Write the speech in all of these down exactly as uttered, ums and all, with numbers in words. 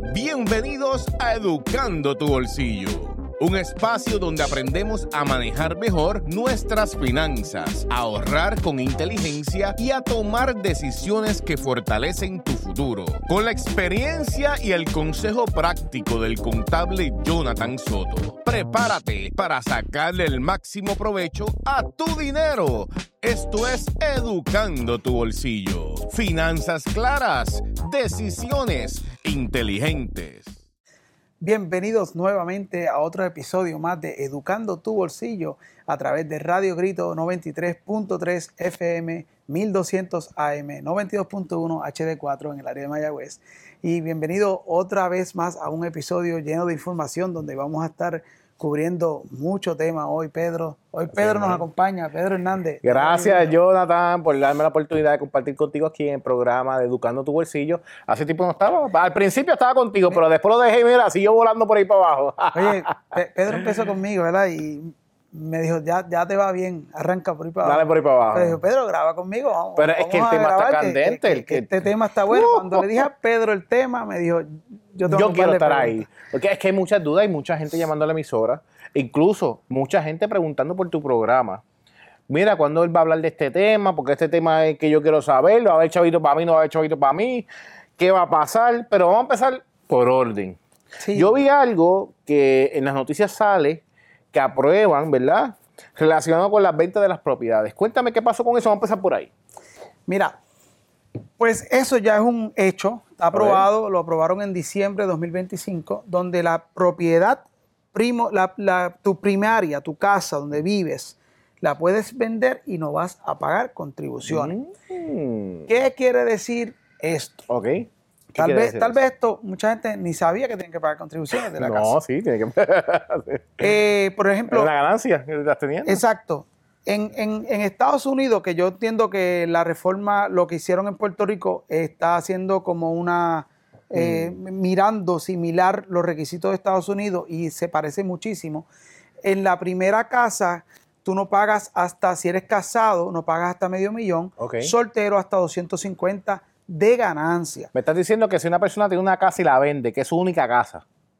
Bienvenidos a Educando tu Bolsillo, un espacio donde aprendemos a manejar mejor nuestras finanzas, a ahorrar con inteligencia y a tomar decisiones que fortalecen tu futuro. Con la experiencia y el consejo práctico del contable Jonathan Soto, prepárate para sacarle el máximo provecho a tu dinero. Esto es Educando tu Bolsillo. Finanzas claras, decisiones inteligentes. Bienvenidos nuevamente a otro episodio más de Educando tu Bolsillo a través de Radio Grito noventa y tres punto tres F M, mil doscientos A M, noventa y dos punto uno H D cuatro en el área de Mayagüez. Y bienvenido otra vez más a un episodio lleno de información donde vamos a estar cubriendo mucho tema hoy, Pedro. Hoy Pedro sí, nos acompaña, Pedro Hernández. Gracias, Jonathan, por darme la oportunidad de compartir contigo aquí en el programa de Educando tu Bolsillo. Hace tiempo no estaba, al principio estaba contigo, pero después lo dejé, mira, siguió volando por ahí para abajo. Oye, Pe- Pedro empezó conmigo, ¿verdad? Y me dijo, ya, ya te va bien, arranca por ahí para abajo. Dale por ahí para abajo. Pero dijo, Pedro, graba conmigo, vamos. Pero es vamos que el tema grabar, está que, candente. Que, el que, que... Este tema está bueno. Cuando le dije a Pedro el tema, me dijo, yo, tengo yo que quiero estar preguntas. ahí. Porque es que hay muchas dudas, hay mucha gente llamando a la emisora, incluso mucha gente preguntando por tu programa. Mira, ¿cuándo él va a hablar de este tema? Porque este tema es que yo quiero saber, ¿va a haber chavito para mí, no va a haber chavito para mí? ¿Qué va a pasar? Pero vamos a empezar por orden. Sí. Yo vi algo que en las noticias sale que aprueban, ¿verdad?, relacionado con las ventas de las propiedades. Cuéntame qué pasó con eso, vamos a empezar por ahí. Mira, pues eso ya es un hecho, está aprobado, lo aprobaron en diciembre de dos mil veinticinco, donde la propiedad, primo, la, la, tu primaria, tu casa donde vives, la puedes vender y no vas a pagar contribuciones. Mm. ¿Qué quiere decir esto? Ok. Tal vez, tal vez esto, mucha gente ni sabía que tienen que pagar contribuciones de la no, casa. No, sí, tiene que pagar. eh, Por ejemplo... Es una ganancia que estás teniendo. Exacto. En, en, en Estados Unidos, que yo entiendo que la reforma, lo que hicieron en Puerto Rico, está haciendo como una... Eh, mm. mirando similar los requisitos de Estados Unidos y se parece muchísimo. En la primera casa, tú no pagas hasta, si eres casado, no pagas hasta medio millón. Okay. Soltero hasta doscientos cincuenta de ganancia. Me estás diciendo que si una persona tiene una casa y la vende, que es su única casa,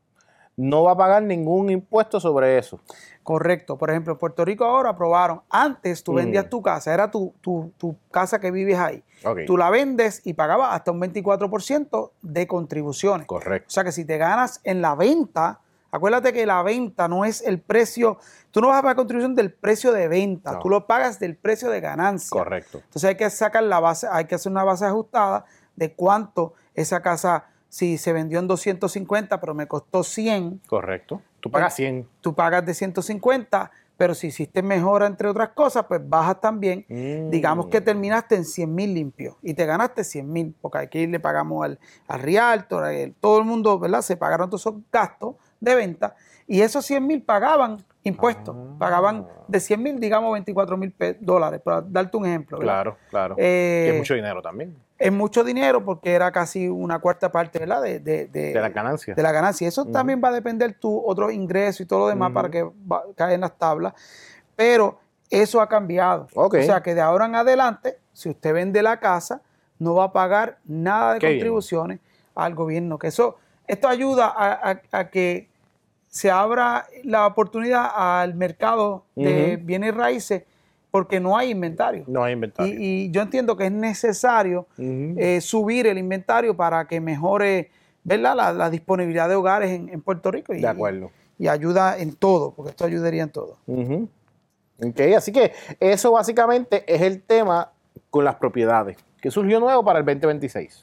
no va a pagar ningún impuesto sobre eso. Correcto. Por ejemplo, en Puerto Rico ahora aprobaron, antes tú vendías mm. tu casa, era tu, tu, tu casa que vives ahí. Okay. Tú la vendes y pagabas hasta un veinticuatro por ciento de contribuciones. Correcto. O sea que si te ganas en la venta, acuérdate que la venta no es el precio, tú no vas a pagar contribución del precio de venta, no. Tú lo pagas del precio de ganancia. Correcto. Entonces hay que sacar la base, hay que hacer una base ajustada de cuánto esa casa, si se vendió en doscientos cincuenta, pero me costó cien. Correcto. Tú pagas cien. Tú pagas de ciento cincuenta, pero si hiciste mejora entre otras cosas, pues bajas también. Mm. Digamos que terminaste en cien mil limpios y te ganaste cien mil, porque aquí le pagamos al, al realtor, al, todo el mundo, ¿verdad? Se pagaron todos esos gastos de venta y esos cien mil pagaban impuestos, ah. pagaban de cien mil, digamos veinticuatro mil dólares, para darte un ejemplo, ¿verdad? Claro, claro. Eh, y es mucho dinero también. Es mucho dinero porque era casi una cuarta parte, ¿verdad? De, de, de, de la ganancia. De la ganancia. Eso uh-huh. también va a depender tu otros ingresos y todo lo demás uh-huh. para que va, caiga en las tablas, pero eso ha cambiado. Okay. O sea que de ahora en adelante, si usted vende la casa, no va a pagar nada de Qué contribuciones bien. Al gobierno. Que eso, esto ayuda a, a, a que se abra la oportunidad al mercado de uh-huh. bienes raíces porque no hay inventario. No hay inventario. Y, y yo entiendo que es necesario uh-huh. eh, subir el inventario para que mejore, ¿verdad?, la, la disponibilidad de hogares en, en Puerto Rico. Y, de acuerdo. Y, y ayuda en todo, porque esto ayudaría en todo. Uh-huh. Ok, así que eso básicamente es el tema con las propiedades. ¿Qué surgió nuevo para el veinte veintiséis?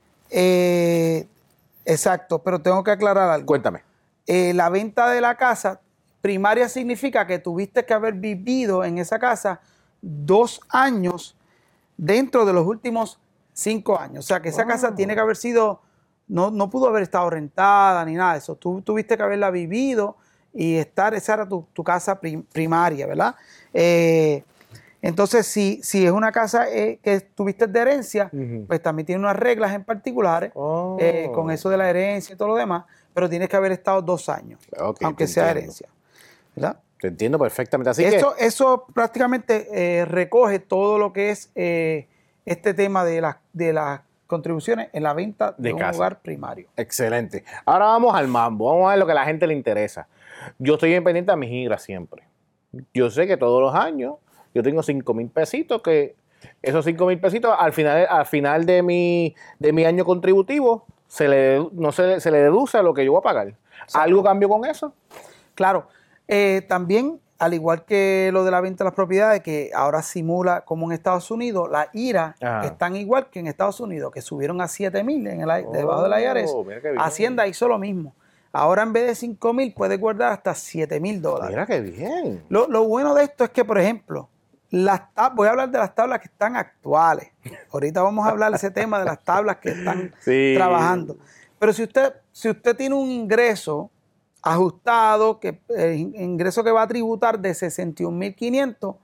Eh, exacto, pero tengo que aclarar algo. Cuéntame. Eh, la venta de la casa primaria significa que tuviste que haber vivido en esa casa dos años dentro de los últimos cinco años. O sea, que esa oh. casa tiene que haber sido, no, no pudo haber estado rentada ni nada de eso. Tú tuviste que haberla vivido y estar, esa era tu, tu casa prim, primaria, ¿verdad? Eh, entonces, si, si es una casa eh, que tuviste de herencia, uh-huh. pues también tiene unas reglas en particulares oh. eh, con eso de la herencia y todo lo demás, pero tienes que haber estado dos años, okay, aunque sea entiendo. herencia. ¿Verdad? Te entiendo perfectamente. Así eso, que... eso prácticamente eh, recoge todo lo que es eh, este tema de, la, de las contribuciones en la venta de, De un casa. hogar primario. Excelente. Ahora vamos al mambo. Vamos a ver lo que a la gente le interesa. Yo estoy en pendiente a mis giras siempre. Yo sé que todos los años yo tengo cinco mil pesitos, que esos cinco mil pesitos al final, al final de, mi, de mi año contributivo se le, no se, se le deduce a lo que yo voy a pagar. ¿Algo cambió con eso? Claro, eh, también, al igual que lo de la venta de las propiedades, que ahora simula como en Estados Unidos, las I R A Ajá. están igual que en Estados Unidos, que subieron a siete mil en el, I- debajo de la I R S. Oh, mira qué bien. Hacienda hizo lo mismo. Ahora en vez de cinco mil puedes guardar hasta siete mil dólares. Mira qué bien. Lo, lo bueno de esto es que, por ejemplo, las tab- voy a hablar de las tablas que están actuales. Ahorita vamos a hablar de ese tema de las tablas que están Sí. trabajando. Pero si usted, si usted tiene un ingreso ajustado, que el ingreso que va a tributar de sesenta y un mil quinientos,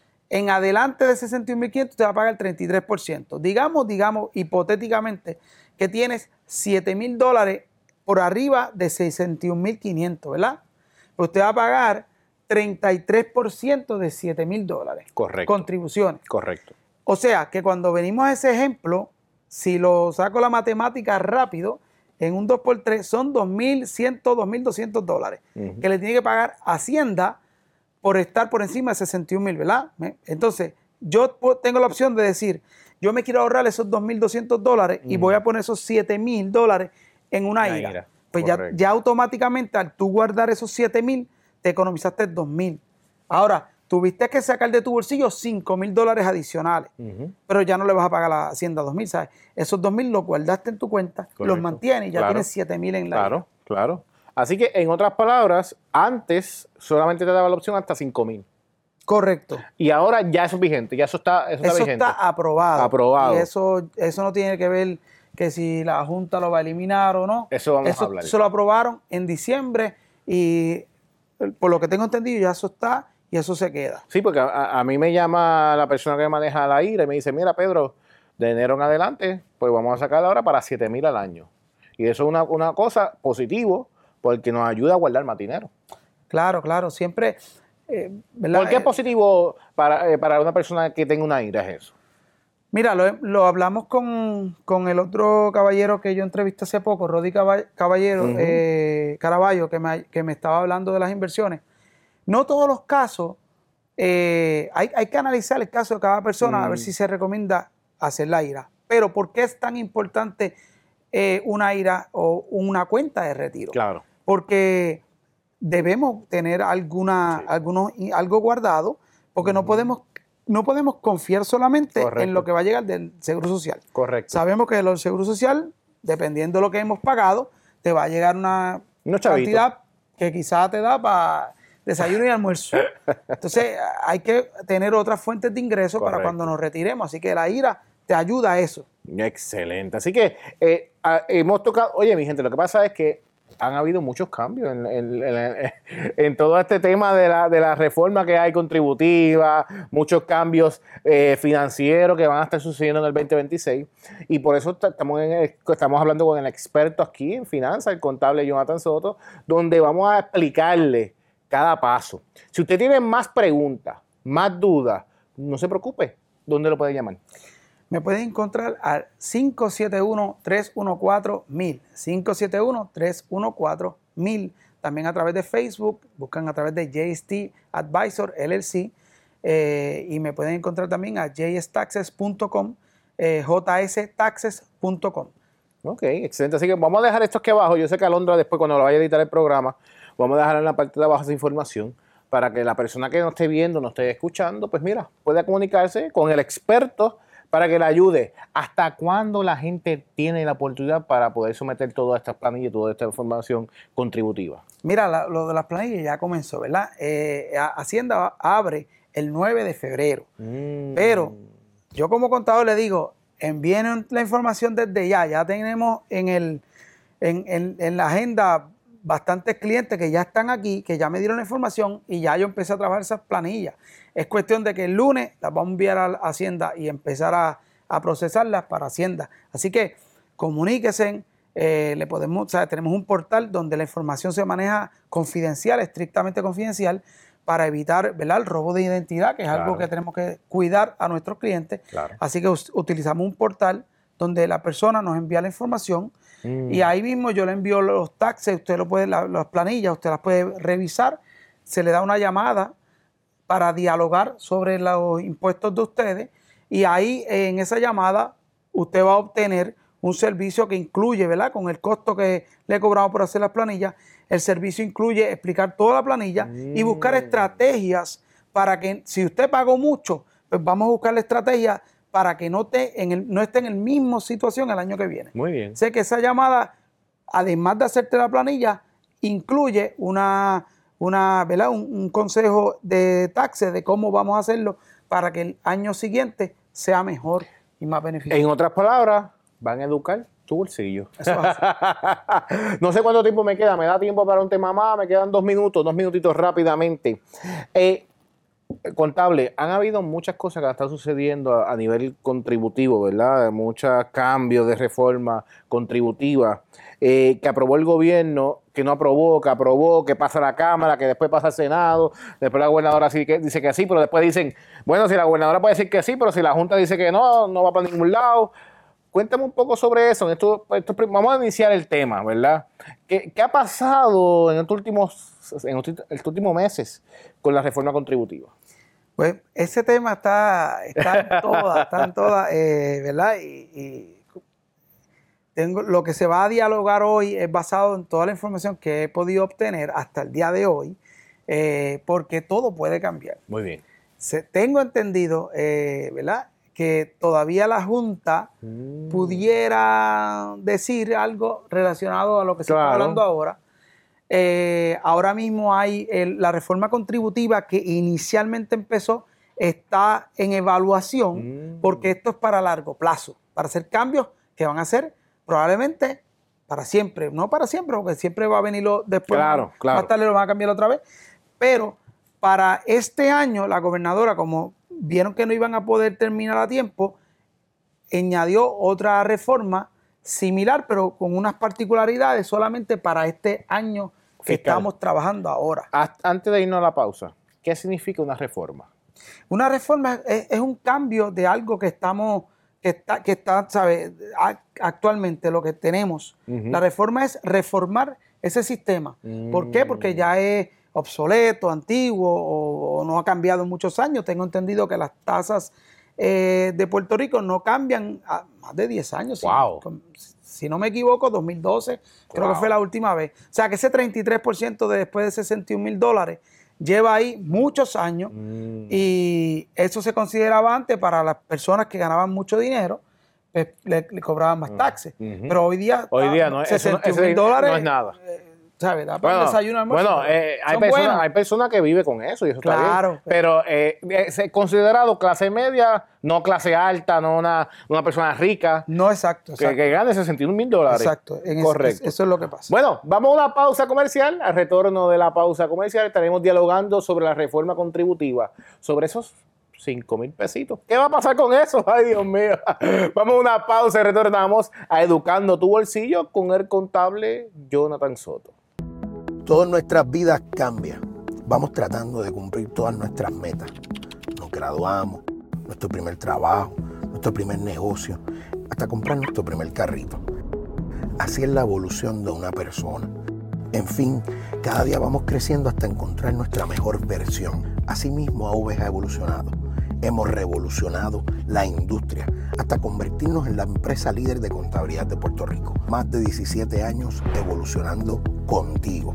en adelante de sesenta y un mil quinientos te va a pagar el treinta y tres por ciento. Digamos, digamos, hipotéticamente, que tienes siete mil dólares por arriba de sesenta y un mil quinientos, ¿verdad? Pues usted va a pagar treinta y tres por ciento de siete mil dólares. Correcto. Contribuciones. Correcto. O sea, que cuando venimos a ese ejemplo, si lo saco la matemática rápido, en un dos por tres son dos mil cien, dos mil doscientos dólares Ujú. que le tiene que pagar Hacienda por estar por encima de sesenta y un mil, ¿verdad? ¿Me? Entonces, yo po- tengo la opción de decir, yo me quiero ahorrar esos dos mil doscientos dólares y voy a poner esos siete mil dólares en una Una I R A. I R A, Pues ya, correcto. ya automáticamente al tú guardar esos siete mil, te economizaste dos mil. Ahora, tuviste que sacar de tu bolsillo cinco mil dólares adicionales, Ujú. pero ya no le vas a pagar a la Hacienda dos mil, ¿sabes? Esos dos mil los guardaste en tu cuenta, los Correcto. mantienes y ya Claro. tienes siete mil en la I R A. Claro, claro. Así que, en otras palabras, antes solamente te daba la opción hasta cinco mil. Correcto. Y ahora ya eso es vigente, ya eso está, eso está Eso vigente. está aprobado. Aprobado. Y eso, eso no tiene que ver que si la Junta lo va a eliminar o no. Eso vamos eso, a hablar. Eso lo aprobaron en diciembre y eh, por lo que tengo entendido ya eso está y eso se queda. Sí, porque a, a mí me llama la persona que maneja la I R A y me dice, mira, Pedro, de enero en adelante, pues vamos a sacar ahora para siete mil al año. Y eso es una, una cosa positivo porque nos ayuda a guardar más dinero. Claro, claro. Siempre, eh, ¿verdad? ¿Por qué es Eh, positivo para, eh, para una persona que tenga una I R A es eso? Mira, lo, lo hablamos con, con el otro caballero que yo entrevisté hace poco, Rodi Caba- Caballero, Ujú. eh, Caraballo, que me, que me estaba hablando de las inversiones. No todos los casos, eh, hay, hay que analizar el caso de cada persona a ver Mm. si se recomienda hacer la I R A. Pero ¿por qué es tan importante eh, una I R A o una cuenta de retiro? Claro. Porque debemos tener alguna, Sí. algunos, algo guardado, porque no podemos, no podemos confiar solamente Correcto. en lo que va a llegar del Seguro Social. Correcto. Sabemos que el Seguro Social, dependiendo de lo que hemos pagado, te va a llegar una Unos chavitos. cantidad que quizás te da para desayuno y almuerzo. Entonces, hay que tener otras fuentes de ingresos para Correcto. cuando nos retiremos. Así que la I R A te ayuda a eso. Excelente. Así que eh, ah, hemos tocado, oye, mi gente, lo que pasa es que han habido muchos cambios en, en- en- en todo este tema de la, de la reforma que hay contributiva, muchos cambios eh, financieros que van a estar sucediendo en el veinte veintiséis. Y por eso ta- estamos, en el- estamos hablando con el experto aquí en finanzas, el contable Jonathan Soto, donde vamos a explicarle cada paso. Si usted tiene más preguntas, más dudas, no se preocupe. ¿Dónde lo puede llamar? Me pueden encontrar al cinco siete uno, tres uno cuatro, mil. cinco siete uno, tres uno cuatro, mil. También a través de Facebook, buscan a través de J S T Advisor L L C. eh, y me pueden encontrar también a j s taxes punto com, eh, j s taxes punto com. Ok, excelente. Así que vamos a dejar esto aquí abajo. Yo sé que Alondra después cuando lo vaya a editar el programa, vamos a dejar en la parte de abajo esa información para que la persona que nos esté viendo, nos esté escuchando, pues mira, pueda comunicarse con el experto para que le ayude. ¿Hasta cuándo la gente tiene la oportunidad para poder someter todas estas planillas y toda esta información contributiva? Mira, la- lo de las planillas ya comenzó, ¿verdad? Eh, a- Hacienda abre el nueve de febrero. Mm. Pero yo como contador le digo, envíen la información desde ya. Ya tenemos en, el, en, en- en la agenda bastantes clientes que ya están aquí, que ya me dieron la información y ya yo empecé a trabajar esas planillas. Es cuestión de que el lunes las vamos a enviar a Hacienda y empezar a, a procesarlas para Hacienda. Así que comuníquense, eh, le podemos, o sea, tenemos un portal donde la información se maneja confidencial, estrictamente confidencial, para evitar, ¿verdad?, el robo de identidad, que es Claro. algo que tenemos que cuidar a nuestros clientes. Claro. Así que us- utilizamos un portal donde la persona nos envía la información mm. y ahí mismo yo le envío los taxes, usted lo puede, la, las planillas, usted las puede revisar, se le da una llamada para dialogar sobre los impuestos de ustedes y ahí en esa llamada usted va a obtener un servicio que incluye, ¿verdad? Con el costo que le he cobrado por hacer las planillas, el servicio incluye explicar toda la planilla mm. y buscar estrategias para que, si usted pagó mucho, pues vamos a buscar la estrategia para que no, te en el, no esté en la misma situación el año que viene. Muy bien. Sé que esa llamada, además de hacerte la planilla, incluye una, una, ¿verdad? Un, un consejo de taxes de cómo vamos a hacerlo para que el año siguiente sea mejor y más beneficioso. En otras palabras, van a educar tu bolsillo. Eso es así. No sé cuánto tiempo me queda, me da tiempo para un tema más, me quedan dos minutos, dos minutitos rápidamente. Eh, Contable, han habido muchas cosas que están sucediendo a, a nivel contributivo, ¿verdad? Muchos cambios de reforma contributiva eh, que aprobó el gobierno, que no aprobó, que aprobó, que pasa a la Cámara, que después pasa al Senado, después la gobernadora sí que, dice que sí, pero después dicen, bueno, si la gobernadora puede decir que sí, pero si la Junta dice que no, no va para ningún lado. Cuéntame un poco sobre eso. Esto, esto, vamos a iniciar el tema, ¿verdad? ¿Qué, qué ha pasado en estos últimos, en estos últimos meses con la reforma contributiva? Pues ese tema está, está en todas, está en todas, eh, ¿verdad? Y, y tengo, lo que se va a dialogar hoy es basado en toda la información que he podido obtener hasta el día de hoy, eh, porque todo puede cambiar. Muy bien. Se, tengo entendido, eh, ¿verdad?, que todavía la Junta mm. pudiera decir algo relacionado a lo que se claro. está hablando ahora. Eh, ahora mismo hay el, la reforma contributiva que inicialmente empezó, está en evaluación mm. porque esto es para largo plazo, para hacer cambios que van a ser probablemente para siempre, no para siempre, porque siempre va a venirlo después, claro, claro. más tarde lo van a cambiar otra vez, pero para este año la gobernadora, como vieron que no iban a poder terminar a tiempo, añadió otra reforma similar, pero con unas particularidades solamente para este año que Fiscal. Estamos trabajando ahora. Antes de irnos a la pausa, ¿qué significa una reforma? Una reforma es, es un cambio de algo que estamos, que está, que está, ¿sabe? Actualmente lo que tenemos. Uh-huh. La reforma es reformar ese sistema. Uh-huh. ¿Por qué? Porque ya es obsoleto, antiguo o, o no ha cambiado en muchos años. Tengo entendido que las tasas eh, de Puerto Rico no cambian a más de diez años. Wow. Si, si no me equivoco, dos mil doce creo wow. que fue la última vez. O sea que ese treinta y tres por ciento de después de sesenta y un mil dólares lleva ahí muchos años mm. y eso se consideraba antes para las personas que ganaban mucho dinero, pues, le, le cobraban más taxes. Uh-huh. Pero hoy día, hoy día no, sesenta y un mil dólares no es nada. Eh, ¿sabes? Da para bueno, el desayuno, almuerzo, bueno eh, hay, personas, hay personas que viven con eso y eso claro, está bien. Pero eh, es considerado clase media, no clase alta, no una, una persona rica. No, exacto. exacto. Que, que gane sesenta y un mil dólares. Exacto. En correcto. Eso, eso es lo que pasa. Bueno, vamos a una pausa comercial. Al retorno de la pausa comercial estaremos dialogando sobre la reforma contributiva, sobre esos cinco mil pesitos. ¿Qué va a pasar con eso? Ay, Dios mío. Vamos a una pausa y retornamos a Educando tu Bolsillo con el contable Jonathan Soto. Todas nuestras vidas cambian. Vamos tratando de cumplir todas nuestras metas. Nos graduamos, nuestro primer trabajo, nuestro primer negocio, hasta comprar nuestro primer carrito. Así es la evolución de una persona. En fin, cada día vamos creciendo hasta encontrar nuestra mejor versión. Asimismo, A V G ha evolucionado. Hemos revolucionado la industria hasta convertirnos en la empresa líder de contabilidad de Puerto Rico. Más de diecisiete años evolucionando contigo.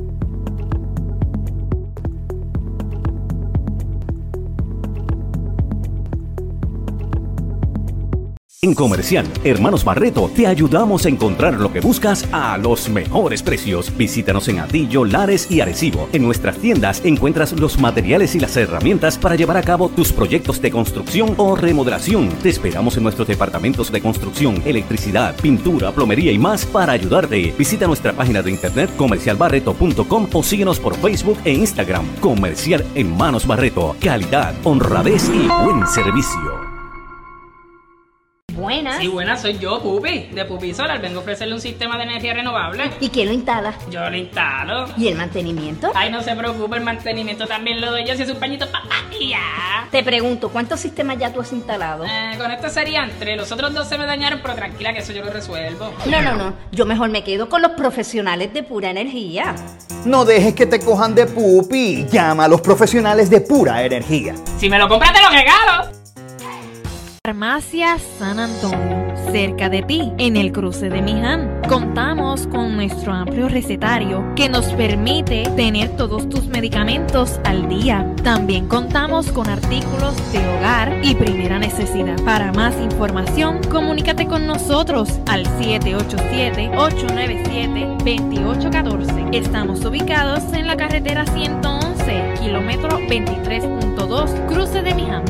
En Comercial Hermanos Barreto te ayudamos a encontrar lo que buscas a los mejores precios. Visítanos en Atillo, Lares y Arecibo. En nuestras tiendas encuentras los materiales y las herramientas para llevar a cabo tus proyectos de construcción o remodelación. Te esperamos en nuestros departamentos de construcción, electricidad, pintura, plomería y más para ayudarte. Visita nuestra página de internet comercial barreto punto com o síguenos por Facebook e Instagram. Comercial Hermanos Barreto. Calidad, honradez y buen servicio. buenas. Sí, buenas, soy yo, Pupi, de Pupi Solar. Vengo a ofrecerle un sistema de energía renovable. ¿Y quién lo instala? Yo lo instalo. ¿Y el mantenimiento? Ay, no se preocupe, el mantenimiento también lo doy yo, si es un pañito pa' y ya. Te pregunto, ¿cuántos sistemas ya tú has instalado? Eh, con esto serían tres. Los otros dos se me dañaron, pero tranquila que eso yo lo resuelvo. No, no, no. Yo mejor me quedo con los profesionales de Pura Energía. No dejes que te cojan de pupi. Llama a los profesionales de Pura Energía. Si me lo compras, te lo regalo. Farmacia San Antonio, cerca de ti, en el cruce de Miján. Contamos con nuestro amplio recetario que nos permite tener todos tus medicamentos al día. También contamos con artículos de hogar y primera necesidad. Para más información, comunícate con nosotros al siete ocho siete, ocho nueve siete, dos ocho uno cuatro. Estamos ubicados en la carretera ciento once, kilómetro veintitrés punto dos, cruce de Miján.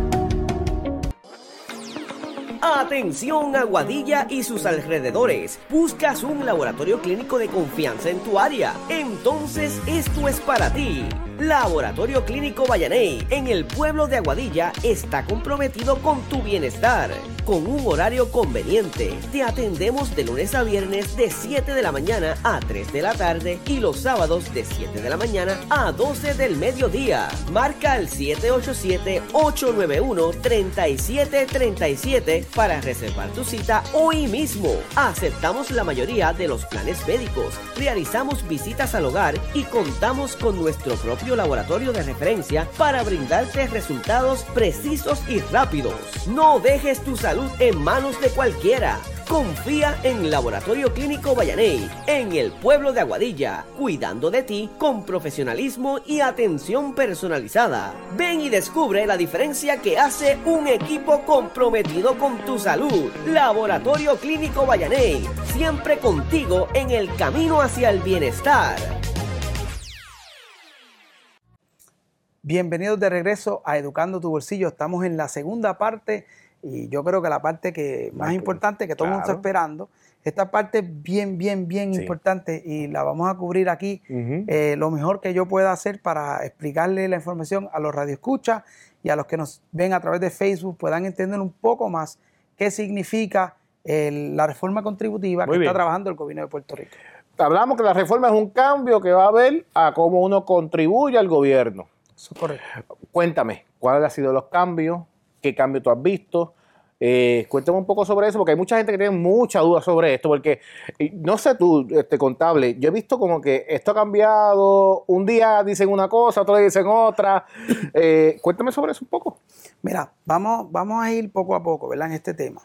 Atención Aguadilla y sus alrededores. ¿Buscas un laboratorio clínico de confianza en tu área? Entonces esto es para ti. Laboratorio Clínico Vallaney, en el pueblo de Aguadilla, está comprometido con tu bienestar. Con un horario conveniente, te atendemos de lunes a viernes de siete de la mañana a tres de la tarde y los sábados de siete de la mañana a doce del mediodía. Marca al siete ocho siete, ocho nueve uno, tres siete tres siete para reservar tu cita hoy mismo. Aceptamos la mayoría de los planes médicos, realizamos visitas al hogar y contamos con nuestro propio laboratorio de referencia para brindarte resultados precisos y rápidos. No dejes tu salud en manos de cualquiera. Confía en Laboratorio Clínico Vallaney, en el pueblo de Aguadilla, cuidando de ti con profesionalismo y atención personalizada. Ven y descubre la diferencia que hace un equipo comprometido con tu salud. Laboratorio Clínico Vallaney, siempre contigo en el camino hacia el bienestar. Bienvenidos de regreso a Educando tu Bolsillo. Estamos en la segunda parte y yo creo que la parte que más Claro. importante que todo el mundo está esperando. Esta parte es bien, bien, bien Sí. importante y la vamos a cubrir aquí Ujú. eh, lo mejor que yo pueda hacer para explicarle la información a los radioescuchas y a los que nos ven a través de Facebook puedan entender un poco más qué significa el- la reforma contributiva Muy que bien. está trabajando el gobierno de Puerto Rico. Hablamos que la reforma es un cambio que va a haber a cómo uno contribuye al gobierno. Eso es correcto. Cuéntame, ¿cuáles han sido los cambios? ¿Qué cambio tú has visto? Eh, cuéntame un poco sobre eso, porque hay mucha gente que tiene mucha duda sobre esto, porque eh, no sé tú, este contable, yo he visto como que esto ha cambiado, un día dicen una cosa, otro día dicen otra. Eh, cuéntame sobre eso un poco. Mira, vamos, vamos a ir poco a poco, ¿verdad? En este tema,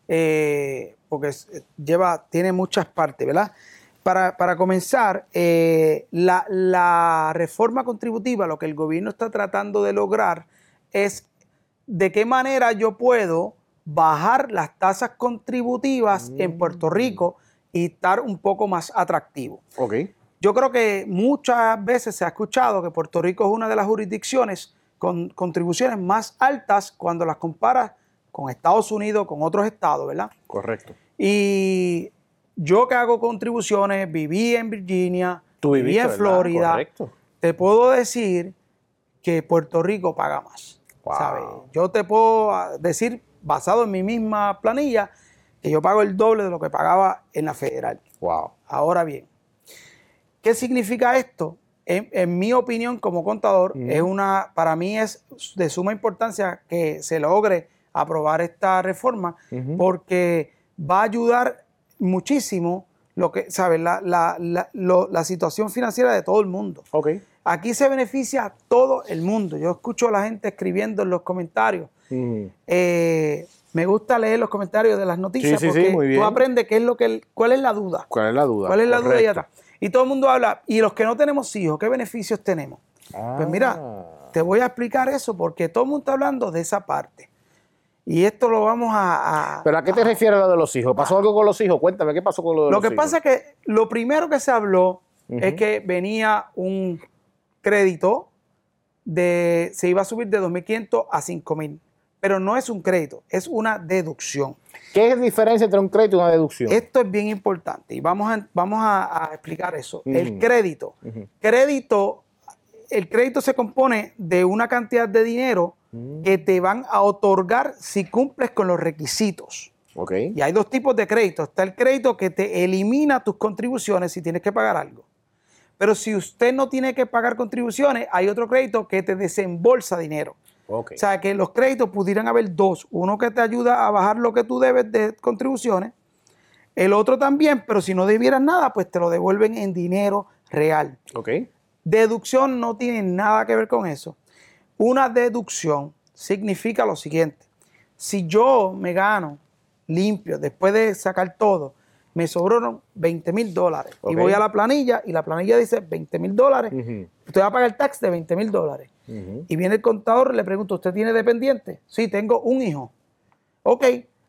Eh, porque es- lleva, tiene muchas partes, ¿verdad? Para, para comenzar, eh, la, la reforma contributiva, lo que el gobierno está tratando de lograr es de qué manera yo puedo bajar las tasas contributivas en Puerto Rico y estar un poco más atractivo. Ok. Yo creo que muchas veces se ha escuchado que Puerto Rico es una de las jurisdicciones con contribuciones más altas cuando las comparas con Estados Unidos, con otros estados, ¿verdad? Correcto. Y yo que hago contribuciones, viví en Virginia, Tú viví viviste, en ¿verdad? Florida, Correcto. te puedo decir que Puerto Rico paga más. Wow. ¿Sabes? Yo te puedo ah, decir, basado en mi misma planilla, que yo pago el doble de lo que pagaba en la federal. Wow. Ahora bien, ¿qué significa esto? En, en mi opinión como contador, Mm. es una, para mí es de suma importancia que se logre aprobar esta reforma Ujú. porque va a ayudar muchísimo lo que, ¿sabes? La, la, la, lo- la situación financiera de todo el mundo. Ok. Aquí se beneficia a todo el mundo. Yo escucho a la gente escribiendo en los comentarios. Mm. Eh, me gusta leer los comentarios de las noticias Sí, sí, sí, porque muy bien. tú aprendes qué es lo que, cuál es la duda. ¿Cuál es la duda? ¿Cuál es la duda ahí Correcto. atrás? Y todo el mundo habla, y los que no tenemos hijos, ¿qué beneficios tenemos? Pues mira, Ah. te voy a explicar eso porque todo el mundo está hablando de esa parte. Y esto lo vamos a... a- ¿Pero a qué te refieres lo de los hijos? ¿Pasó algo con los hijos? Cuéntame, ¿qué pasó con lo de lo los que hijos? pasa es que lo primero que se habló Ujú. es que venía un crédito de... Se iba a subir de dos mil quinientos a cinco mil. Pero no es un crédito, es una deducción. ¿Qué es la diferencia entre un crédito y una deducción? Esto es bien importante y vamos a, vamos a, a explicar eso. Ujú. El crédito. Ujú. Crédito, el crédito se compone de una cantidad de dinero Mm. que te van a otorgar si cumples con los requisitos. Ok. Y hay dos tipos de crédito. Está el crédito que te elimina tus contribuciones si tienes que pagar algo. Pero si usted no tiene que pagar contribuciones, hay otro crédito que te desembolsa dinero. Ok. O sea, que los créditos pudieran haber dos. Uno que te ayuda a bajar lo que tú debes de contribuciones. El otro también, pero si no debieras nada, pues te lo devuelven en dinero real. Ok. Deducción no tiene nada que ver con eso. Una deducción significa lo siguiente. Si yo me gano limpio, después de sacar todo, me sobraron veinte mil dólares. Ok. Y voy a la planilla y la planilla dice veinte mil dólares. Ujú. Usted va a pagar el tax de veinte mil dólares. Ujú. Y viene el contador y le pregunta, ¿usted tiene dependiente? Sí, tengo un hijo. Ok,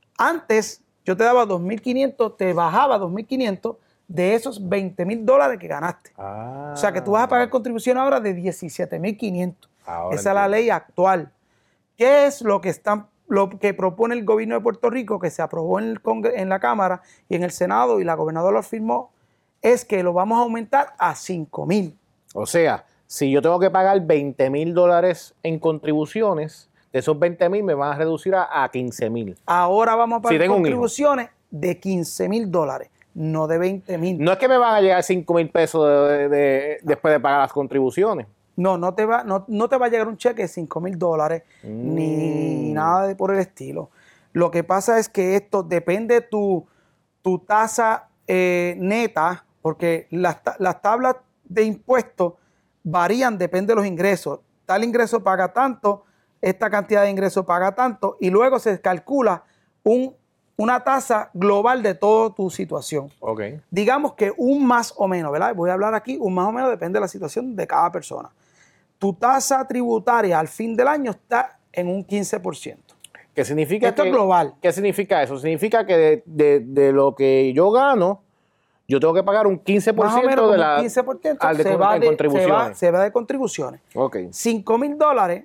antes yo te daba dos mil quinientos, te bajaba dos mil quinientos de esos veinte mil dólares que ganaste. Ah. O sea que tú vas a pagar contribución ahora de diecisiete mil quinientos. Ahora Esa es la entiendo. ley actual. ¿Qué es lo que están, lo que propone el gobierno de Puerto Rico, que se aprobó en, el Congre- en la Cámara y en el Senado y la gobernadora lo firmó? Es que lo vamos a aumentar a cinco mil. O sea, si yo tengo que pagar veinte mil dólares en contribuciones, de esos veinte mil me van a reducir a, a quince mil. Ahora vamos a pagar Si tengo un hijo. contribuciones de quince mil dólares, no de veinte mil. No es que me van a llegar cinco mil pesos de- de- de- después de pagar las contribuciones. No, no te va, no, no te va a llegar un cheque de cinco mil dólares Mm. ni nada de por el estilo. Lo que pasa es que esto depende tu, tu tasa eh, neta, porque las, ta- las tablas de impuestos varían, depende de los ingresos. Tal ingreso paga tanto, esta cantidad de ingresos paga tanto, y luego se calcula un, una tasa global de toda tu situación. Ok. Digamos que un más o menos, ¿verdad? Voy a hablar aquí, un más o menos depende de la situación de cada persona. Tu tasa tributaria al fin del año está en un quince por ciento. ¿Qué significa Esto que, es global. ¿Qué significa eso? Significa que de, de- de lo que yo gano, yo tengo que pagar un quince por Más o ciento menos de como la un quince por ciento al de, se, con- va en de, se, contribuciones. va, se va de contribuciones. Ok. cinco mil dólares,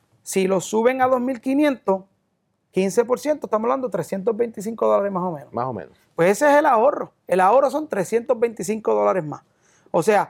si lo suben a dos mil quinientos, quince por ciento, estamos hablando de trescientos veinticinco dólares más o menos. Más o menos. Pues ese es el ahorro. El ahorro son trescientos veinticinco dólares más. O sea,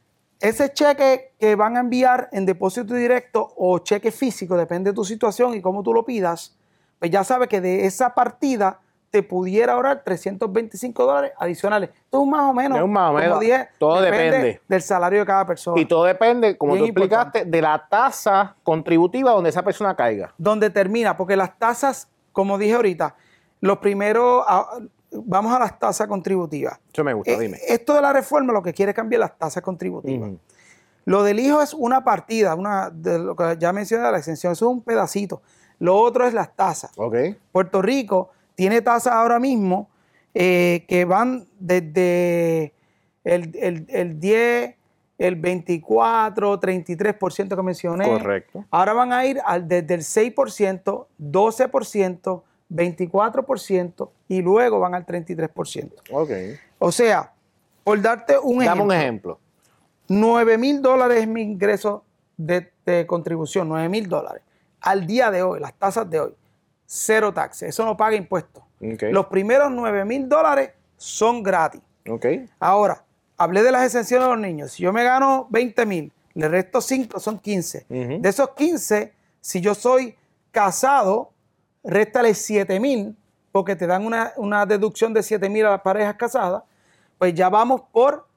ese cheque que van a enviar en depósito directo o cheque físico, depende de tu situación y cómo tú lo pidas, pues ya sabes que de esa partida te pudiera ahorrar trescientos veinticinco dólares adicionales. Esto es un más o menos. Es un más o como menos. dije, Todo depende. del salario de cada persona. Y todo depende, como Bien tú explicaste, importante. de la tasa contributiva donde esa persona caiga. Donde termina, porque las tasas, como dije ahorita, los primeros, ah, vamos a las tasas contributivas. Eso me gusta, Eh, dime. Esto de la reforma lo que quiere es cambiar las tasas contributivas. Ujú. Lo del hijo es una partida, una de lo que ya mencioné, la exención, eso es un pedacito. Lo otro es las tasas. Ok. Puerto Rico tiene tasas ahora mismo eh, que van desde el, el, el diez, el veinticuatro, treinta y tres por ciento que mencioné. Correcto. Ahora van a ir al, desde el seis por ciento, doce por ciento, veinticuatro por ciento y luego van al treinta y tres por ciento. Ok. O sea, por darte un Dame ejemplo. un ejemplo. nueve mil dólares es mi ingreso de, de contribución, nueve mil dólares. Al día de hoy, las tasas de hoy, cero taxes, eso no paga impuestos. Ok. Los primeros nueve mil dólares son gratis. Ok. Ahora, hablé de las exenciones de los niños. Si yo me gano veinte mil, le resto cinco, son quince. Ujú. De esos quince, si yo soy casado, réstale siete mil, porque te dan una, una deducción de siete mil a las parejas casadas, pues ya vamos por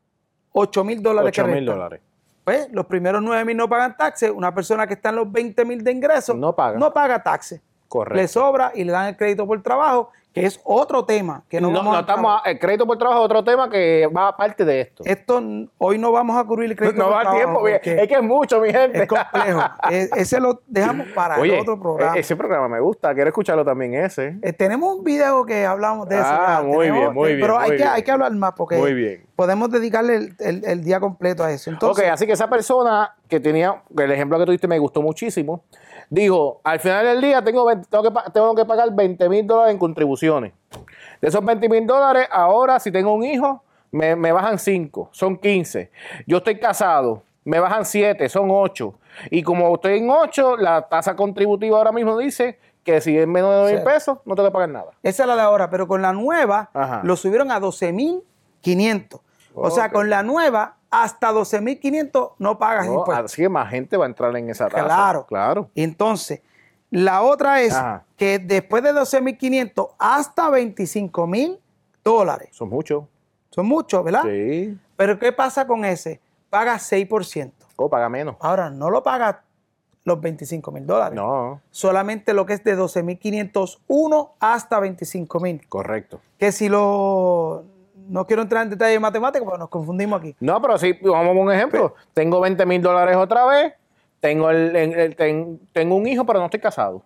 ocho mil dólares. que ocho mil restan. dólares. Pues los primeros nueve mil no pagan taxes. Una persona que está en los veinte mil de ingresos No paga. no paga taxes. Correcto. Le sobra y le dan el crédito por trabajo, que es otro tema. Que no, No, vamos no a estamos a- el crédito por trabajo es otro tema que va aparte de esto. Esto n- hoy no vamos a cubrir el crédito No por va a trabajo tiempo, bien. porque Es que es mucho, mi gente. es complejo. E- ese lo dejamos para Oye, el otro programa. e- ese programa me gusta, quiero escucharlo también ese. Eh, tenemos un video que hablamos de eso. Ah, ya. muy Tenemos- bien, muy eh, Pero bien, hay, muy que, bien. hay que hablar más porque Muy bien. podemos dedicarle el, el- el día completo a eso. Entonces, Ok, así que esa persona que tenía, el ejemplo que tuviste me gustó muchísimo, dijo, al final del día tengo, veinte tengo, que, pa- tengo que pagar veinte mil dólares en contribuciones. De esos veinte mil dólares, ahora si tengo un hijo, me, me bajan cinco, son quince. Yo estoy casado, me bajan siete, son ocho. Y como estoy en ocho, la tasa contributiva ahora mismo dice que si es menos de nueve mil Sí. pesos, no tengo que pagar nada. esa es la de ahora, pero con la nueva Ajá. lo subieron a doce mil quinientos. O sea, Ok. con la nueva, hasta doce mil quinientos no pagas No, impuestos. así que más gente va a entrar en esa tasa. Claro. Claro. Entonces, La otra es Ajá. que después de doce mil quinientos hasta veinticinco mil dólares. Son muchos. Son muchos, ¿verdad? Sí. Pero ¿qué pasa con ese? Paga seis por ciento. O paga menos. Ahora, no lo paga los veinticinco mil dólares. No. Solamente lo que es de doce mil quinientos uno hasta veinticinco mil. Correcto. Que si lo... No quiero entrar en detalle de matemáticas porque nos confundimos aquí. No, pero sí, vamos a un ejemplo. Tengo veinte mil dólares otra vez. Tengo, el, el- el- ten- tengo un hijo, pero no estoy casado.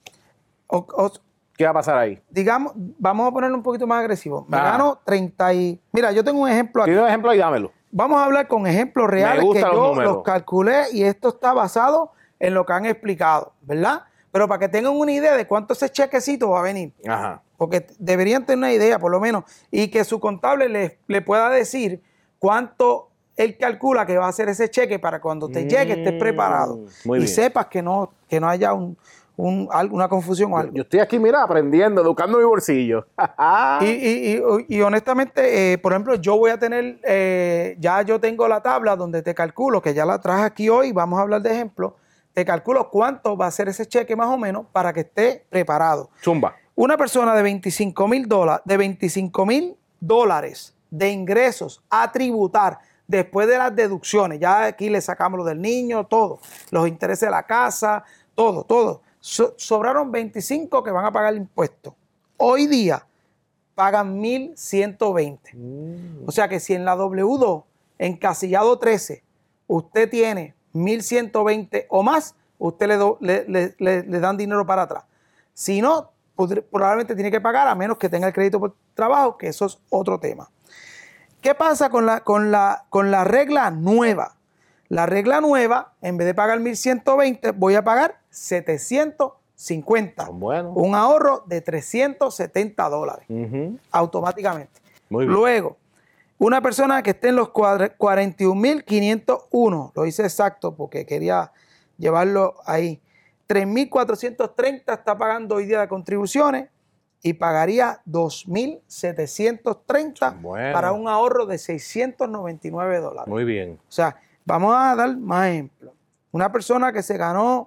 O- o- ¿Qué va a pasar ahí? digamos, vamos a ponerlo un poquito más agresivo. Me Ah. gano treinta y... Mira, yo tengo un ejemplo aquí. Tiene un ejemplo y dámelo. Vamos a hablar con ejemplos reales que gustan los yo números. los calculé y esto está basado en lo que han explicado, ¿verdad? Pero para que tengan una idea de cuánto ese chequecito va a venir. Ajá. Porque deberían tener una idea, por lo menos, y que su contable le, le pueda decir cuánto él calcula que va a ser ese cheque para cuando te llegue estés preparado muy y bien. sepas que no, que no haya un, un- algo- una confusión o algo. Yo estoy aquí, mira, aprendiendo, educando mi bolsillo. Y, y- y- y honestamente, eh, por ejemplo, yo voy a tener, eh, ya yo tengo la tabla donde te calculo, que ya la traje aquí hoy, vamos a hablar de ejemplo, te calculo cuánto va a ser ese cheque más o menos para que esté preparado. Zumba. Una persona de veinticinco mil dólares, de veinticinco mil dólares de ingresos a tributar después de las deducciones, ya aquí le sacamos lo del niño, todo, los intereses de la casa, todo, todo. So- sobraron veinticinco que van a pagar el impuesto. Hoy día pagan mil ciento veinte. O sea que si en la W dos, encasillado trece, usted tiene mil ciento veinte o más, usted le, do- le- le- le- le dan dinero para atrás. Si no, podr- probablemente tiene que pagar a menos que tenga el crédito por trabajo, que eso es otro tema. ¿Qué pasa con la, con la, con la regla nueva? La regla nueva, en vez de pagar mil ciento veinte, voy a pagar setecientos cincuenta. Bueno. Un ahorro de trescientos setenta dólares Ujú. automáticamente. Muy bien. Luego, una persona que esté en los cuadra- cuarenta y un mil quinientos uno, lo hice exacto porque quería llevarlo ahí, tres mil cuatrocientos treinta está pagando hoy día de contribuciones y pagaría dos mil setecientos treinta Bueno. para un ahorro de seiscientos noventa y nueve dólares. Muy bien. O sea, vamos a dar más ejemplos. Una persona que se ganó,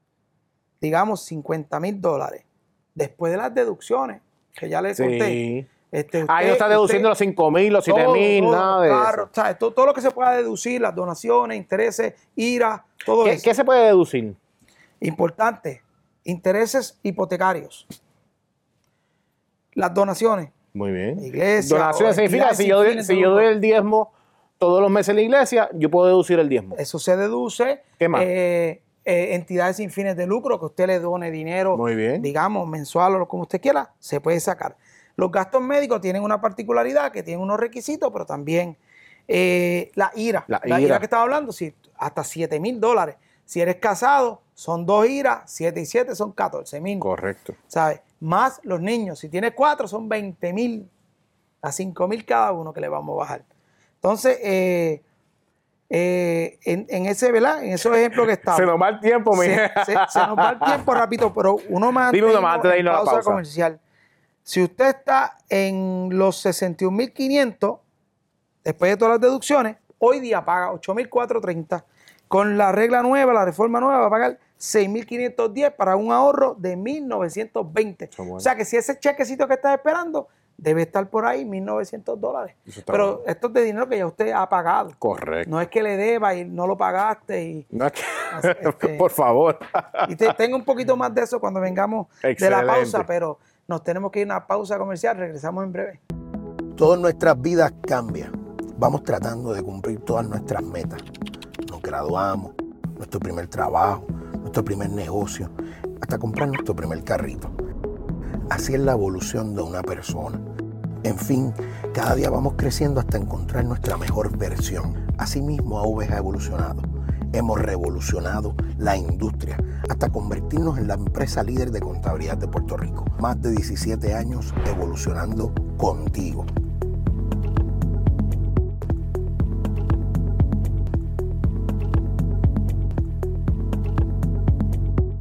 digamos, cincuenta mil dólares después de las deducciones, que ya le conté. Sí. Este, Ahí no está usted- deduciendo usted- los cinco mil, los siete todo, mil, todo, nada de carro, eso. ¿sabes? Todo, todo lo que se pueda deducir, las donaciones, intereses, IRA, todo ¿Qué, eso. qué se puede deducir? Importante, intereses hipotecarios. Las donaciones. Muy bien. Iglesia, Donaciones o significa, entidades si sin yo, doy- fines de si yo lucro. doy el diezmo todos los meses en la iglesia, yo puedo deducir el diezmo. Eso se deduce. ¿Qué más? Eh, eh, entidades sin fines de lucro, que usted le done dinero, Muy bien. digamos, mensual o como usted quiera, se puede sacar. Los gastos médicos tienen una particularidad, que tienen unos requisitos, pero también eh, la IRA. La La, IRA. IRA que estaba hablando, sí, hasta siete mil dólares. Si eres casado, son dos IRA, siete y siete son catorce mil. Correcto. ¿Sabes? Más los niños. Si tienes cuatro, son veinte mil a cinco mil cada uno que le vamos a bajar. Entonces, eh, eh, en, en ese, ¿verdad? En esos ejemplos que estamos. Se nos va el tiempo, mi. se, se- se nos va el tiempo rápido, pero uno más Dime uno más antes de irnos a la pausa. comercial. Si usted está en los sesenta y un mil quinientos, después de todas las deducciones, hoy día paga ocho mil cuatrocientos treinta. Con la regla nueva, la reforma nueva, va a pagar seis mil quinientos diez para un ahorro de mil novecientos veinte. Está bueno. O sea que si ese chequecito que estás esperando debe estar por ahí, mil novecientos dólares. Eso está Pero bueno. esto es de dinero que ya usted ha pagado. Correcto. No es que le deba y no lo pagaste. Y, No es que- Este- Por favor. y te- tengo un poquito más de eso cuando vengamos de la Excelente. pausa, pero nos tenemos que ir a una pausa comercial. Regresamos en breve. Todas nuestras vidas cambian. Vamos tratando de cumplir todas nuestras metas. Nos graduamos, nuestro primer trabajo, nuestro primer negocio, hasta comprar nuestro primer carrito. Así es la evolución de una persona. En fin, cada día vamos creciendo hasta encontrar nuestra mejor versión. Asimismo, A V G ha evolucionado. Hemos revolucionado la industria hasta convertirnos en la empresa líder de contabilidad de Puerto Rico. Más de diecisiete años evolucionando contigo.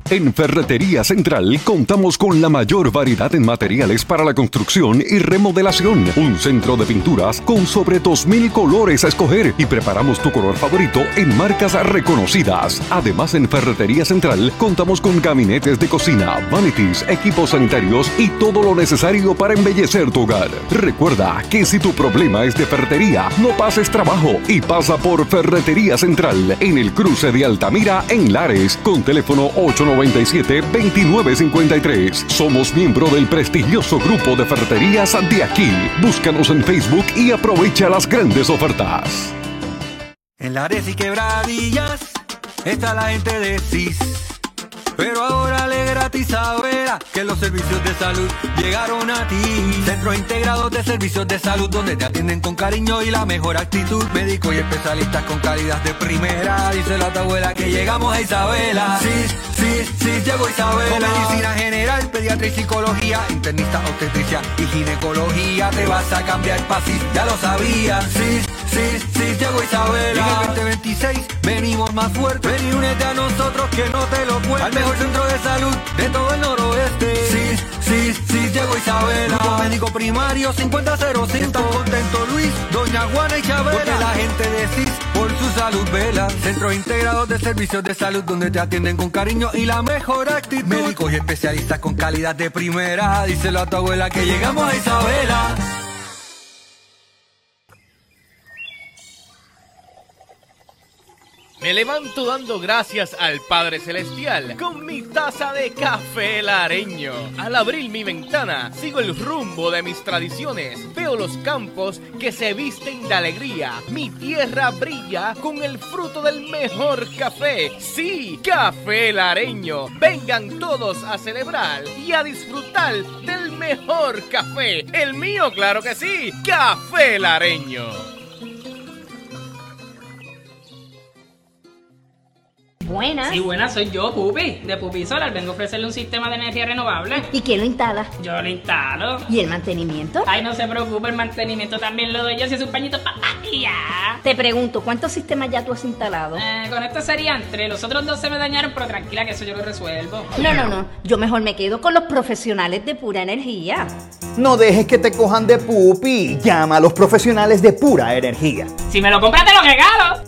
En Ferretería Central contamos con la mayor variedad en materiales para la construcción y remodelación. Un centro de pinturas con sobre dos mil colores a escoger y preparamos tu color favorito en marcas reconocidas. Además, en Ferretería Central contamos con gabinetes de cocina, vanities, equipos sanitarios y todo lo necesario para embellecer tu hogar. Recuerda que si tu problema es de ferretería, no pases trabajo y pasa por Ferretería Central en el cruce de Altamira en Lares con teléfono ocho nueve siete, dos nueve cinco tres. Somos miembro del prestigioso grupo de ferreterías de aquí. Búscanos en Facebook y aprovecha las grandes ofertas. En Lares y Quebradillas está la gente de C I S, pero ahora le gratis ahora que los servicios de salud llegaron a ti. Centros integrados de servicios de salud donde te atienden con cariño y la mejor actitud. Médicos y especialistas con calidad de primera. Díselo a tu abuela que llegamos a Isabela. Sí, sí, sí, llegó Isabela. Con medicina general, pediatría y psicología, internista, obstetricia y ginecología. Te vas a cambiar para C I S, ya lo sabías. Sí, sí, sí, llegó Isabela. Y en el veinte veintiséis venimos más fuerte. Ven y únete a nosotros que no te lo cuento. Al mejor centro de salud de todo el noroeste. Sí, sí, sí, llegó Isabela. Grupo médico primario cincuenta cero cinco. Están contentos Luis, Doña Juana y Chabela. Porque la gente de C I S por su salud vela. Centros integrados de servicios de salud donde te atienden con cariño y la mejor actitud. Médicos y especialistas con calidad de primera. Díselo a tu abuela que llegamos a Isabela. Me levanto dando gracias al Padre Celestial con mi taza de café lareño. Al abrir mi ventana, sigo el rumbo de mis tradiciones. Veo los campos que se visten de alegría. Mi tierra brilla con el fruto del mejor café. Sí, café lareño. Vengan todos a celebrar y a disfrutar del mejor café. El mío, claro que sí, café lareño. Buenas. Sí, buenas, soy yo, Pupi, de Pupi Solar. Vengo a ofrecerle un sistema de energía renovable. ¿Y quién lo instala? Yo lo instalo. ¿Y el mantenimiento? Ay, no se preocupe, el mantenimiento también lo doy yo, si es un pañito pa' ya. Te pregunto, ¿cuántos sistemas ya tú has instalado? Eh, con esto serían tres. Los otros dos se me dañaron, pero tranquila que eso yo lo resuelvo. No, no, no. Yo mejor me quedo con los profesionales de Pura Energía. No dejes que te cojan de pupi. Llama a los profesionales de Pura Energía. Si me lo compras, te lo regalo.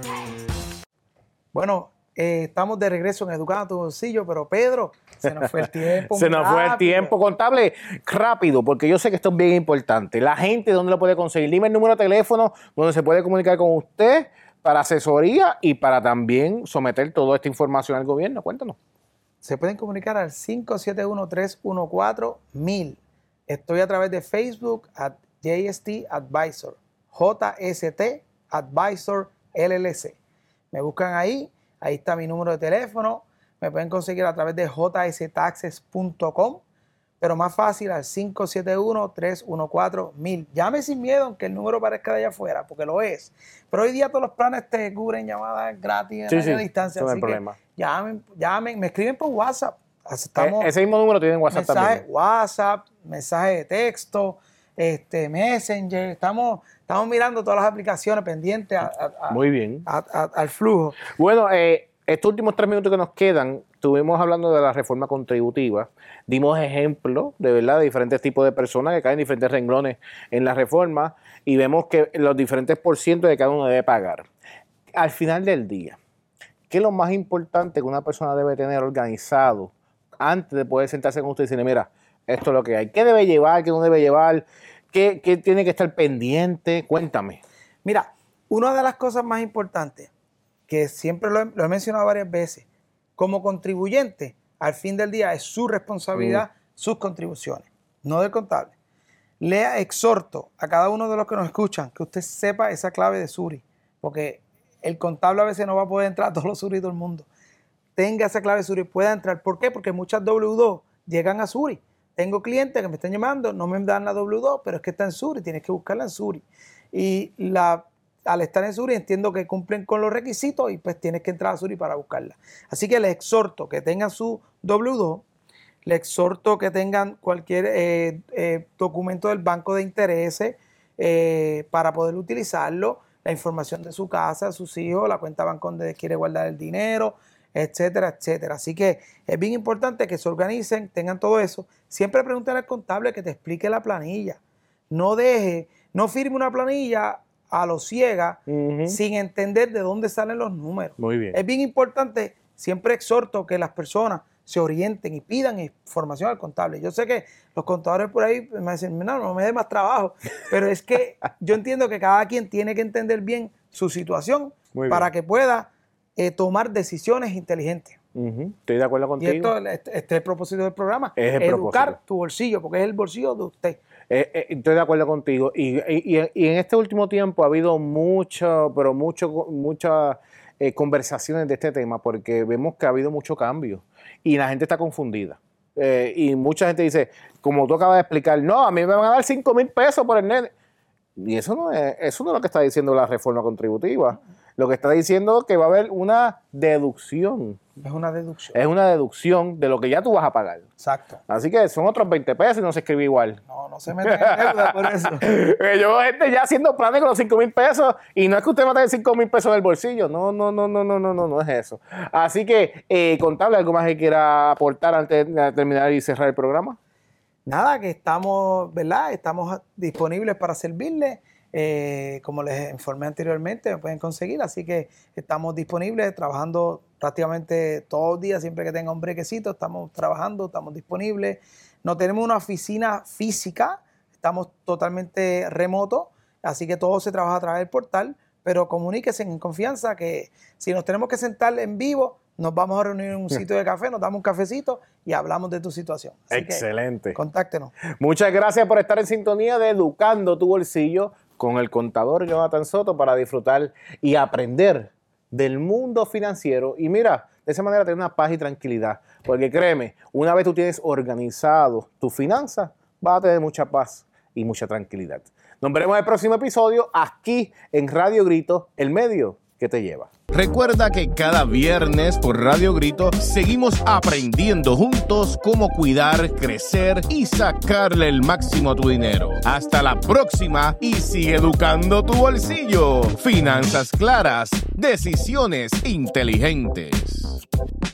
Bueno, Eh, estamos de regreso en Educando a tu Bolsillo, pero Pedro, se nos fue el tiempo. Se nos fue el tiempo, contable, rápido, porque yo sé que esto es bien importante. La gente, ¿dónde lo puede conseguir? Dime el número de teléfono donde se puede comunicar con usted para asesoría y para también someter toda esta información al gobierno. Cuéntanos. Se pueden comunicar al cinco siete uno, tres uno cuatro, mil. Estoy a través de Facebook at J S T Advisor, J S T Advisor L L C. Me buscan ahí. Ahí está mi número de teléfono. Me pueden conseguir a través de j s taxes punto com, pero más fácil al cinco siete uno, tres uno cuatro, mil. Llame sin miedo aunque el número parezca de allá afuera, porque lo es. Pero hoy día todos los planes te cubren llamadas gratis en sí, la sí, distancia. no hay así problema. que llamen, llamen, me escriben por WhatsApp. Estamos, Ese mismo número tiene WhatsApp mensaje, también. WhatsApp, mensaje de texto, este, Messenger. Estamos... Estamos mirando todas las aplicaciones pendientes a, a, a, Muy bien. A, a, al flujo. Bueno, eh, estos últimos tres minutos que nos quedan, estuvimos hablando de la reforma contributiva. Dimos ejemplos de verdad de diferentes tipos de personas que caen en diferentes renglones en la reforma y vemos que los diferentes por ciento de cada uno debe pagar. Al final del día, ¿qué es lo más importante que una persona debe tener organizado antes de poder sentarse con usted y decirle, mira, esto es lo que hay? ¿Qué debe llevar? ¿Qué no debe llevar? ¿Qué, qué tiene que estar pendiente? Cuéntame. Mira, una de las cosas más importantes, que siempre lo he, lo he mencionado varias veces, como contribuyente, al fin del día es su responsabilidad, mm. sus contribuciones, no del contable. Le exhorto a cada uno de los que nos escuchan que usted sepa esa clave de Suri, porque el contable a veces no va a poder entrar a todos los Suri y todo el mundo. Tenga esa clave de Suri, pueda entrar. ¿Por qué? Porque muchas W dos llegan a Suri. Tengo clientes que me están llamando, no me dan la W dos, pero es que está en Suri, tienes que buscarla en Suri. Y la, al estar en Suri entiendo que cumplen con los requisitos y pues tienes que entrar a Suri para buscarla. Así que les exhorto que tengan su W dos, les exhorto que tengan cualquier eh, eh, documento del banco de intereses eh, para poder utilizarlo, la información de su casa, sus hijos, la cuenta banco donde quiere guardar el dinero, etcétera, etcétera. Así que es bien importante que se organicen, tengan todo eso. Siempre pregúntale al contable que te explique la planilla. No deje, no firme una planilla a lo ciega, uh-huh. sin entender de dónde salen los números. Muy bien. Es bien importante, siempre exhorto que las personas se orienten y pidan información al contable. Yo sé que los contadores por ahí me dicen, no, no me dé más trabajo, pero es que yo entiendo que cada quien tiene que entender bien su situación para que pueda eh, tomar decisiones inteligentes. Uh-huh. Estoy de acuerdo contigo. Y esto, este, este es el propósito del programa, es el educar propósito. Tu bolsillo, porque es el bolsillo de usted. Eh, eh, estoy de acuerdo contigo. Y, y, y en este último tiempo ha habido mucho, pero mucho, muchas eh, conversaciones de este tema, porque vemos que ha habido mucho cambio y la gente está confundida. Eh, y mucha gente dice, como tú acabas de explicar, no, a mí me van a dar cinco mil pesos por el nene. Y eso no es, eso no es lo que está diciendo la reforma contributiva. Lo que está diciendo es que va a haber una deducción. Es una deducción. Es una deducción de lo que ya tú vas a pagar. Exacto. Así que son otros veinte pesos y no se escribe igual. No, no se meten en deuda por eso. Yo veo gente ya haciendo planes con los cinco mil pesos y no es que usted va a tener cinco mil pesos del bolsillo. No, no, no, no, no, no, no, no es eso. Así que, eh, contable, ¿algo más que quiera aportar antes de terminar y cerrar el programa? Nada, que estamos, ¿verdad? Estamos disponibles para servirles. Eh, como les informé anteriormente, me pueden conseguir, así que estamos disponibles, trabajando prácticamente todos los días, siempre que tenga un brequecito, estamos trabajando, estamos disponibles. No tenemos una oficina física, estamos totalmente remoto, así que todo se trabaja a través del portal, pero comuníquense en confianza que si nos tenemos que sentar en vivo, nos vamos a reunir en un sitio de café, nos damos un cafecito y hablamos de tu situación. Así excelente. Que, contáctenos. Muchas gracias por estar en sintonía de Educando tu Bolsillo con el contador Jonathan Soto para disfrutar y aprender del mundo financiero. Y mira, de esa manera tener una paz y tranquilidad. Porque créeme, una vez tú tienes organizado tus finanzas, vas a tener mucha paz y mucha tranquilidad. Nos veremos en el próximo episodio aquí en Radio Grito, el medio que te lleva. Recuerda que cada viernes por Radio Grito seguimos aprendiendo juntos cómo cuidar, crecer y sacarle el máximo a tu dinero. Hasta la próxima y sigue educando tu bolsillo. Finanzas claras, decisiones inteligentes.